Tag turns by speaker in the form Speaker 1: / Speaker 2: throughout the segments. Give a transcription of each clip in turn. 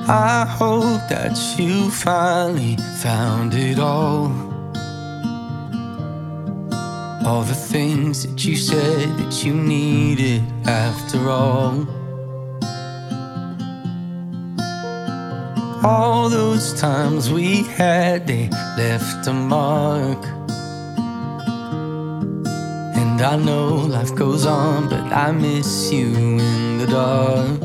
Speaker 1: I hope that you finally found it all the things that you said that you needed after all. All those times we had, they left a mark. And I know life goes on, but I miss you in the dark.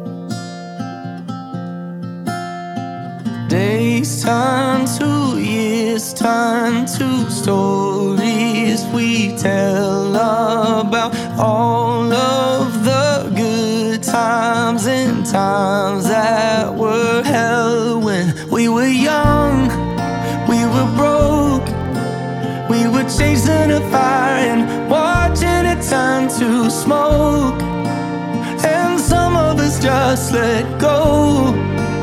Speaker 1: Days turn to years, turn to stories we tell about all of the good times and times that were hell when we were young, we were broke, we were chasing a fire and watching it turn to smoke. And some of us just let go.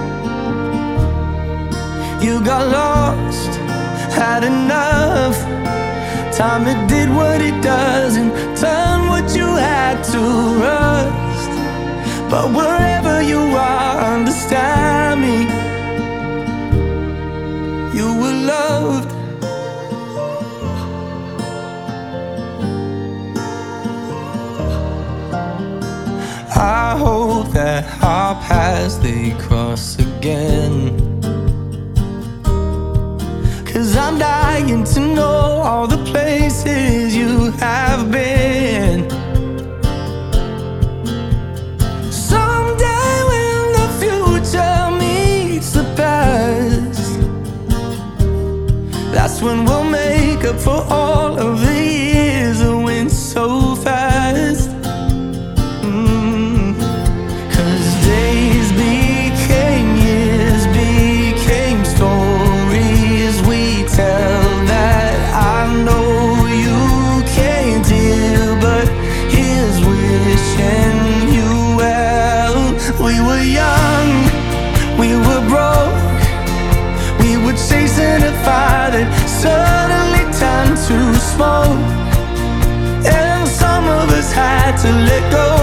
Speaker 1: You got lost, had enough. Time it did what it does and turned what you had to rust. But wherever you are, understand me. You were loved. I hope that our paths they cross again. 'Cause I'm dying to know all the places you have been. Someday when the future meets the past, that's when we'll make up for all of the years that went so fast. 'Cause days became years, became stories we tell that I know you can't hear, but here's wishing you well. We were young, we were broke, we were chasing a fire that suddenly turned to smoke. And some of us had to let go.